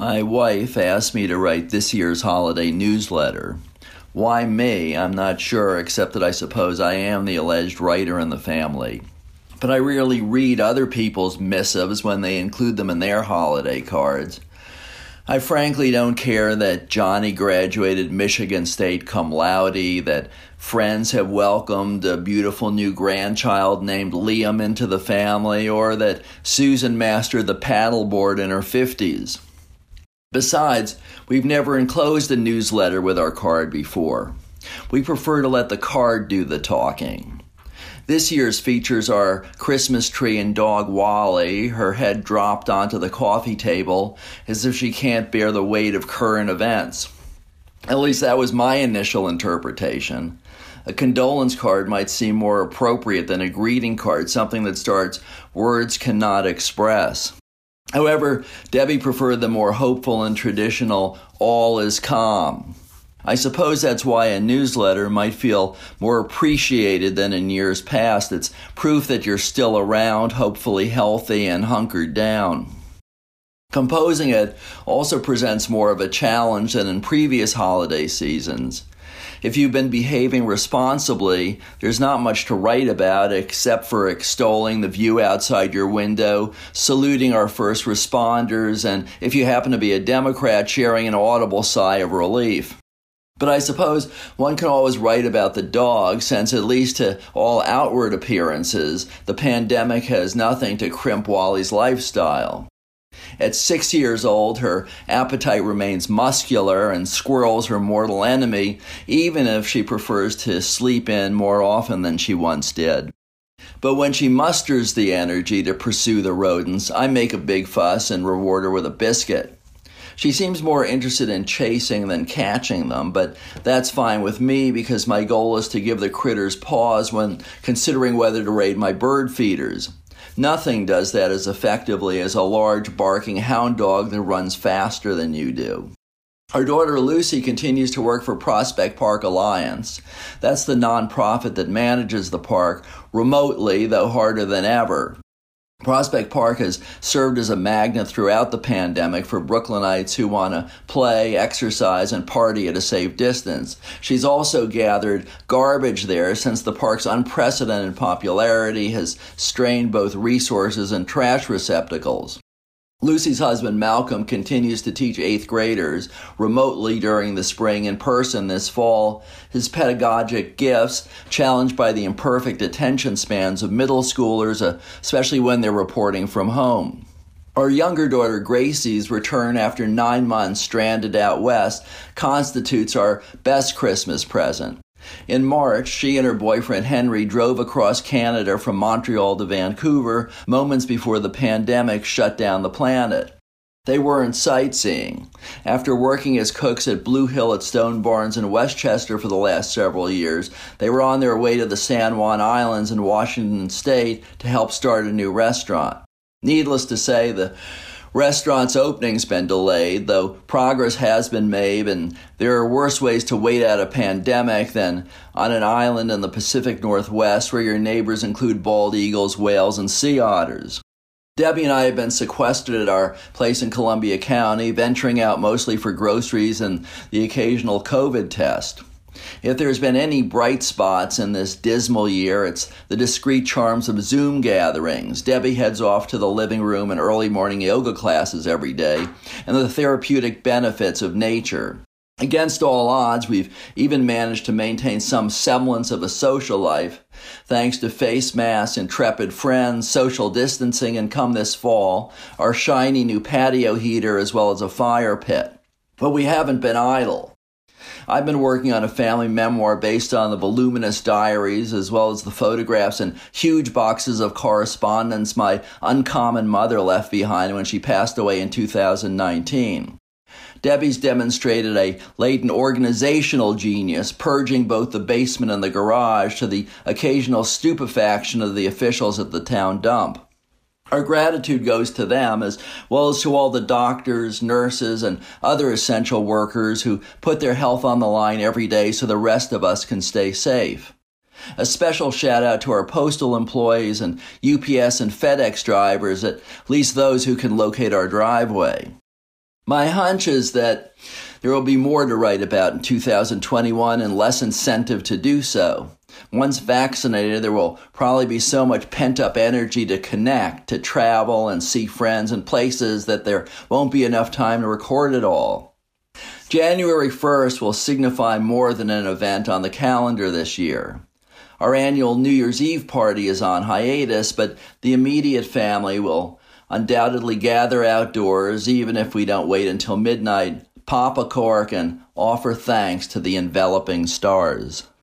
My wife asked me to write this year's holiday newsletter. Why me? I'm not sure, except that I suppose I am the alleged writer in the family. But I rarely read other people's missives when they include them in their holiday cards. I frankly don't care that Johnny graduated Michigan State cum laude, that friends have welcomed a beautiful new grandchild named Liam into the family, or that Susan mastered the paddleboard in her 50s. Besides, we've never enclosed a newsletter with our card before. We prefer to let the card do the talking. This year's features are Christmas tree and dog Wally, her head dropped onto the coffee table as if she can't bear the weight of current events. At least that was my initial interpretation. A condolence card might seem more appropriate than a greeting card, something that starts, "Words cannot express." However, Debbie preferred the more hopeful and traditional, "All is calm." I suppose that's why a newsletter might feel more appreciated than in years past. It's proof that you're still around, hopefully healthy and hunkered down. Composing it also presents more of a challenge than in previous holiday seasons. If you've been behaving responsibly, there's not much to write about except for extolling the view outside your window, saluting our first responders, and if you happen to be a Democrat, sharing an audible sigh of relief. But I suppose one can always write about the dog, since at least to all outward appearances, the pandemic has nothing to crimp Wally's lifestyle. At 6 years old, her appetite remains muscular and squirrel's her mortal enemy, even if she prefers to sleep in more often than she once did. But when she musters the energy to pursue the rodents, I make a big fuss and reward her with a biscuit. She seems more interested in chasing than catching them, but that's fine with me because my goal is to give the critters pause when considering whether to raid my bird feeders. Nothing does that as effectively as a large barking hound dog that runs faster than you do. Our daughter Lucy continues to work for Prospect Park Alliance. That's the nonprofit that manages the park remotely, though harder than ever. Prospect Park has served as a magnet throughout the pandemic for Brooklynites who want to play, exercise, and party at a safe distance. She's also gathered garbage there since the park's unprecedented popularity has strained both resources and trash receptacles. Lucy's husband, Malcolm, continues to teach 8th graders remotely during the spring, in person this fall. His pedagogic gifts, challenged by the imperfect attention spans of middle schoolers, especially when they're reporting from home. Our younger daughter, Gracie's return after 9 months stranded out west constitutes our best Christmas present. In March, she and her boyfriend Henry drove across Canada from Montreal to Vancouver moments before the pandemic shut down the planet. They weren't sightseeing. After working as cooks at Blue Hill at Stone Barns in Westchester for the last several years, they were on their way to the San Juan Islands in Washington State to help start a new restaurant. Needless to say, the restaurant's opening's been delayed, though progress has been made, and there are worse ways to wait out a pandemic than on an island in the Pacific Northwest where your neighbors include bald eagles, whales, and sea otters. Debbie and I have been sequestered at our place in Columbia County, venturing out mostly for groceries and the occasional COVID test. If there's been any bright spots in this dismal year, it's the discreet charms of Zoom gatherings. Debbie heads off to the living room and early morning yoga classes every day, and the therapeutic benefits of nature. Against all odds, we've even managed to maintain some semblance of a social life, thanks to face masks, intrepid friends, social distancing, and come this fall, our shiny new patio heater as well as a fire pit. But we haven't been idle. I've been working on a family memoir based on the voluminous diaries as well as the photographs and huge boxes of correspondence my uncommon mother left behind when she passed away in 2019. Debbie's demonstrated a latent organizational genius, purging both the basement and the garage to the occasional stupefaction of the officials at the town dump. Our gratitude goes to them as well as to all the doctors, nurses, and other essential workers who put their health on the line every day so the rest of us can stay safe. A special shout out to our postal employees and UPS and FedEx drivers, at least those who can locate our driveway. My hunch is that there will be more to write about in 2021 and less incentive to do so. Once vaccinated, there will probably be so much pent-up energy to connect, to travel and see friends and places that there won't be enough time to record it all. January 1st will signify more than an event on the calendar this year. Our annual New Year's Eve party is on hiatus, but the immediate family will undoubtedly gather outdoors, even if we don't wait until midnight, pop a cork, and offer thanks to the enveloping stars.